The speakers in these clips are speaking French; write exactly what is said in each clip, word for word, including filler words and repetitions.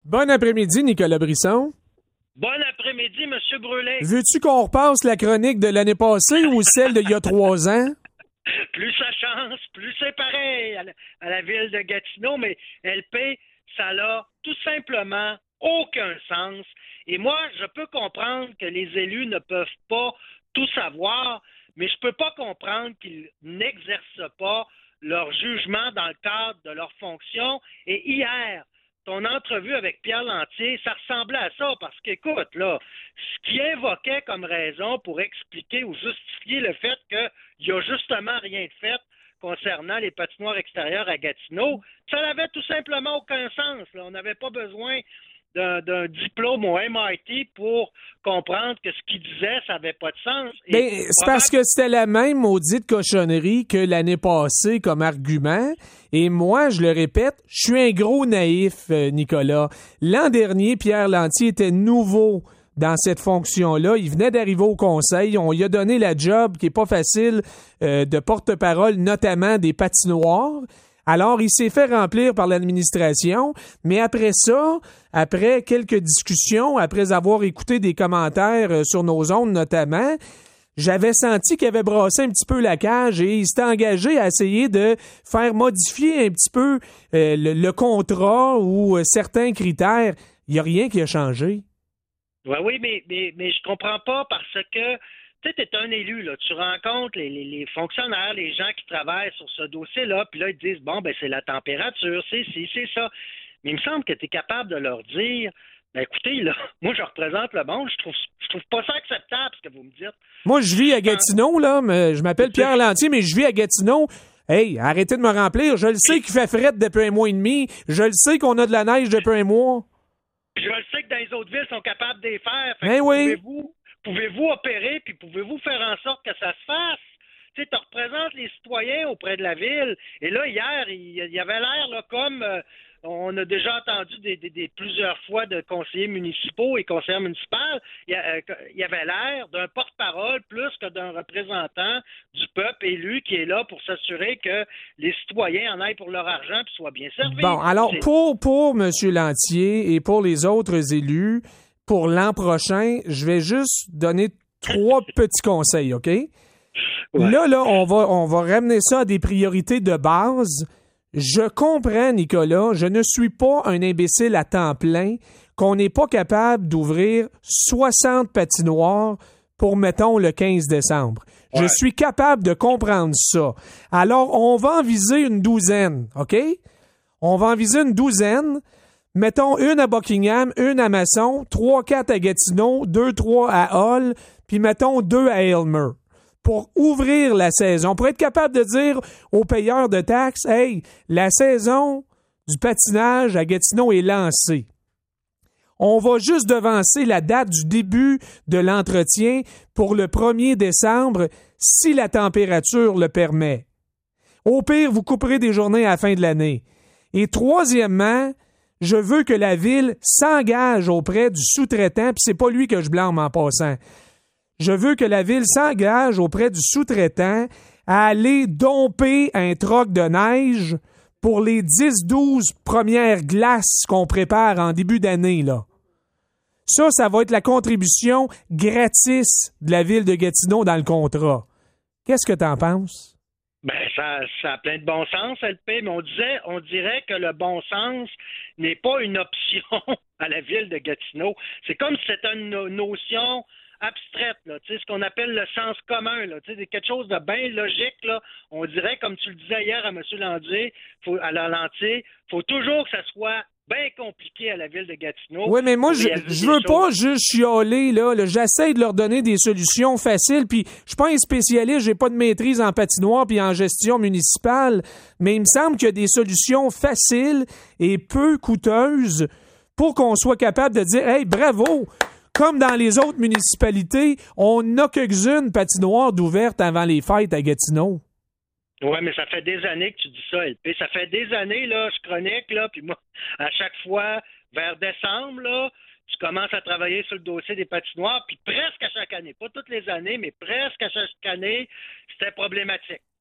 Bon après-midi, Nicolas Brisson. Bon après-midi, M. Brûlé. Veux-tu qu'on repasse la chronique de l'année passée ou celle d'il y a trois ans? Plus ça change, plus c'est pareil à la, à la ville de Gatineau, mais L P, ça n'a tout simplement aucun sens. Et moi, je peux comprendre que les élus ne peuvent pas tout savoir, mais je peux pas comprendre qu'ils n'exercent pas leur jugement dans le cadre de leur fonction. Et hier, ton entrevue avec Pierre Lantier, ça ressemblait à ça, parce qu'écoute, là, ce qu'il invoquait comme raison pour expliquer ou justifier le fait qu'il n'y a justement rien de fait concernant les patinoires extérieures à Gatineau, ça n'avait tout simplement aucun sens. Là. On n'avait pas besoin d'un, d'un diplôme au M I T pour comprendre que ce qu'il disait, ça n'avait pas de sens. Et ben, c'est parce que c'était la même maudite cochonnerie que l'année passée comme argument. Et moi, je le répète, je suis un gros naïf, euh, Nicolas. L'an dernier, Pierre Lantier était nouveau dans cette fonction-là. Il venait d'arriver au conseil. On lui a donné la job qui est pas facile euh, de porte-parole, notamment des patinoires. Alors, il s'est fait remplir par l'administration, mais après ça, après quelques discussions, après avoir écouté des commentaires euh, sur nos ondes notamment, j'avais senti qu'il avait brassé un petit peu la cage et il s'était engagé à essayer de faire modifier un petit peu euh, le, le contrat ou euh, certains critères. Il n'y a rien qui a changé. Oui, oui, mais, mais, mais je comprends pas parce que tu sais, t'es un élu, là. Tu rencontres les, les, les fonctionnaires, les gens qui travaillent sur ce dossier-là, puis là, ils te disent, bon, ben c'est la température, c'est ci, c'est ça. Mais il me semble que tu es capable de leur dire, ben écoutez, là, moi, je représente le monde, je trouve, je trouve pas ça acceptable, ce que vous me dites. Moi, je vis à Gatineau, là, mais je m'appelle Pierre Lantier, mais je vis à Gatineau. Hey, arrêtez de me remplir. Je le sais qu'il fait fret depuis un mois et demi. Je le sais qu'on a de la neige depuis un mois. Je le sais que dans les autres villes, ils sont capables de les faire. Fait ben que oui. Pouvez-vous... Pouvez-vous opérer, puis pouvez-vous faire en sorte que ça se fasse? Tu sais, tu représentes les citoyens auprès de la ville. Et là, hier, il y avait l'air là, comme euh, on a déjà entendu des, des, des plusieurs fois de conseillers municipaux et conseillères municipales, il y, a, euh, il y avait l'air d'un porte-parole plus que d'un représentant du peuple élu qui est là pour s'assurer que les citoyens en aillent pour leur argent et soient bien servis. Bon, alors, C'est... pour, pour M. Lantier et pour les autres élus, pour l'an prochain, je vais juste donner trois petits conseils, OK? Ouais. Là, là, on va, on va ramener ça à des priorités de base. Je comprends, Nicolas, je ne suis pas un imbécile à temps plein qu'on n'est pas capable d'ouvrir soixante patinoires pour, mettons, le quinze décembre. Ouais. Je suis capable de comprendre ça. Alors, on va en viser une douzaine, OK? On va en viser une douzaine. Mettons une à Buckingham, une à Masson, trois, quatre à Gatineau, deux, trois à Hull, puis mettons deux à Aylmer. Pour ouvrir la saison, pour être capable de dire aux payeurs de taxes, hey, la saison du patinage à Gatineau est lancée. On va juste devancer la date du début de l'entretien pour le premier décembre si la température le permet. Au pire, vous couperez des journées à la fin de l'année. Et troisièmement, je veux que la ville s'engage auprès du sous-traitant, puis c'est pas lui que je blâme en passant. Je veux que la ville s'engage auprès du sous-traitant à aller domper un troc de neige pour les dix douze premières glaces qu'on prépare en début d'année, là. Ça, ça va être la contribution gratis de la ville de Gatineau dans le contrat. Qu'est-ce que t'en penses? Ben, ça, ça a plein de bon sens, L P, mais on disait, on dirait que le bon sens n'est pas une option à la ville de Gatineau. C'est comme si c'était une no- notion abstraite, là, tu sais, ce qu'on appelle le sens commun, là, tu sais, c'est quelque chose de bien logique, là. On dirait, comme tu le disais hier à M. Lantier, faut, à la Lantier, faut toujours que ça soit bien compliqué à la ville de Gatineau. Oui, mais moi, je, je veux pas juste chialer, là, là. J'essaie de leur donner des solutions faciles, puis je suis pas un spécialiste, j'ai pas de maîtrise en patinoire puis en gestion municipale, mais il me semble qu'il y a des solutions faciles et peu coûteuses pour qu'on soit capable de dire, hey, bravo! Comme dans les autres municipalités, on n'a quelques-unes patinoires d'ouvertes avant les fêtes à Gatineau. Oui, mais ça fait des années que tu dis ça, L P. Ça fait des années, là, je chronique, là, puis moi, à chaque fois, vers décembre, là, tu commences à travailler sur le dossier des patinoires, puis presque à chaque année, pas toutes les années, mais presque à chaque année, c'était problématique.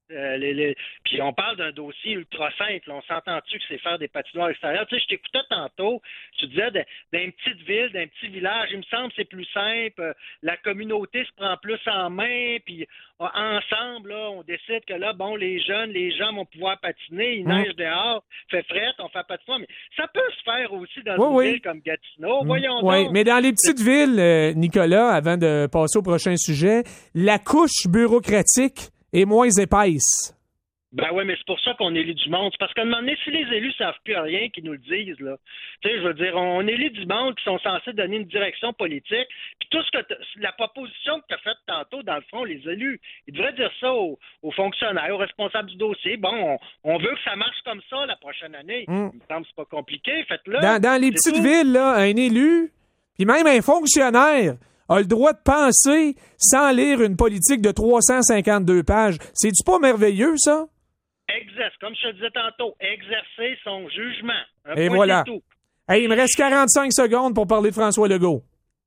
Euh, les, les... Puis on parle d'un dossier ultra simple. On s'entend-tu que c'est faire des patinoires extérieures? Tu sais, je t'écoutais tantôt, tu disais de, d'une petite ville, d'un petit village, il me semble que c'est plus simple. La communauté se prend plus en main, puis ensemble, là, on décide que là, bon, les jeunes, les gens vont pouvoir patiner, il neige mmh. dehors, fait fret, on fait patinoire. Mais ça peut se faire aussi dans oui, une oui. ville comme Gatineau. Mmh. Voyons oui, donc. Mais dans les petites villes, euh, Nicolas, avant de passer au prochain sujet, la couche bureaucratique est moins épaisse. Ben oui, mais c'est pour ça qu'on élit du monde. C'est parce qu'à un moment donné, si les élus ne savent plus rien, qu'ils nous le disent, là. Tu sais, je veux dire, on élit du monde qui sont censés donner une direction politique. Puis tout ce que la proposition que tu as faite tantôt, dans le fond, les élus, ils devraient dire ça aux, aux fonctionnaires, aux responsables du dossier. Bon, on, on veut que ça marche comme ça la prochaine année. Mm. Il me semble que c'est pas compliqué. Faites-le. Dans, dans les petites tout. villes, là, un élu, puis même un fonctionnaire a le droit de penser sans lire une politique de trois cent cinquante-deux pages. C'est-tu pas merveilleux, ça? Exerce, comme je te disais tantôt, exercer son jugement. Un Et voilà. Tout. Hey, il me reste quarante-cinq secondes pour parler de François Legault.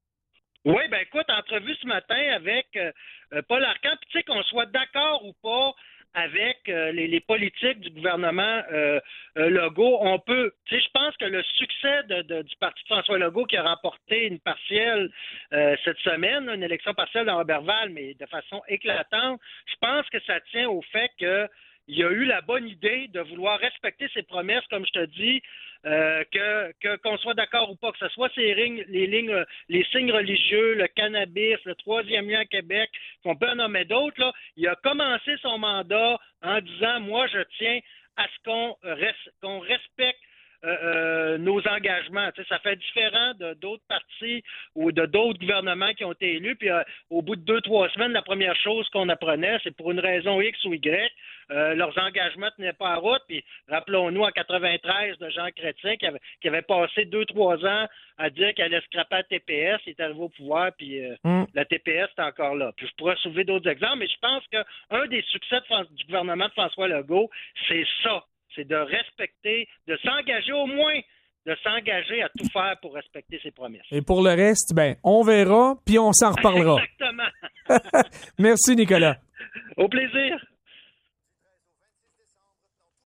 Oui, ben écoute, entrevue ce matin avec euh, Paul Arcand, puis tu sais qu'on soit d'accord ou pas avec euh, les, les politiques du gouvernement euh, euh, Legault, on peut, tu sais, je pense que le succès de, de, du parti de François Legault qui a remporté une partielle euh, cette semaine, une élection partielle dans Roberval, mais de façon éclatante, je pense que ça tient au fait que il a eu la bonne idée de vouloir respecter ses promesses, comme je te dis, euh, que, que qu'on soit d'accord ou pas, que ce soit ces lignes, les lignes, les signes religieux, le cannabis, le troisième lien à Québec, qu'on peut en nommer d'autres, là. Il a commencé son mandat en disant, moi, je tiens à ce qu'on, res, qu'on respecte Euh, euh, nos engagements. Tu sais, ça fait différent de d'autres partis ou de d'autres gouvernements qui ont été élus. Puis euh, au bout de deux, trois semaines, la première chose qu'on apprenait, c'est pour une raison X ou Y, euh, leurs engagements tenaient pas à route. Puis rappelons-nous en quatre-vingt-treize de Jean Chrétien qui avait, qui avait passé deux, trois ans à dire qu'il allait scraper la T P S, il est arrivé au pouvoir, puis euh, mm. la T P S est encore là. Puis je pourrais soulever d'autres exemples, mais je pense qu'un des succès de, du gouvernement de François Legault, c'est ça. C'est de respecter, de s'engager au moins, de s'engager à tout faire pour respecter ses promesses. Et pour le reste, ben, on verra, puis on s'en reparlera. Exactement. Merci, Nicolas. Au plaisir.